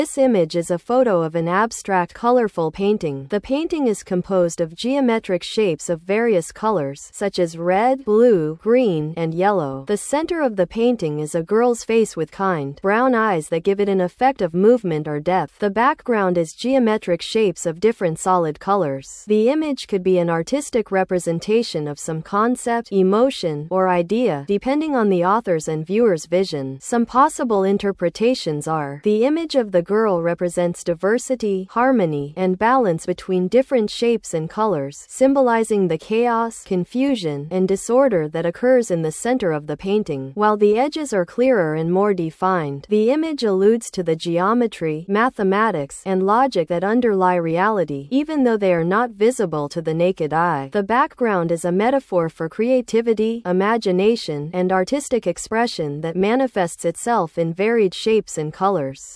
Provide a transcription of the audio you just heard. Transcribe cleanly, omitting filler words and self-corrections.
This image is a photo of an abstract colorful painting. The painting is composed of geometric shapes of various colors, such as red, blue, green, and yellow. The center of the painting is a girl's face with kind, brown eyes that give it an effect of movement or depth. The background is geometric shapes of different solid colors. The image could be an artistic representation of some concept, emotion, or idea, depending on the author's and viewer's vision. Some possible interpretations are: the image of the girl represents diversity, harmony, and balance between different shapes and colors, symbolizing the chaos, confusion, and disorder that occurs in the center of the painting. While the edges are clearer and more defined, the image alludes to the geometry, mathematics, and logic that underlie reality, even though they are not visible to the naked eye. The background is a metaphor for creativity, imagination, and artistic expression that manifests itself in varied shapes and colors.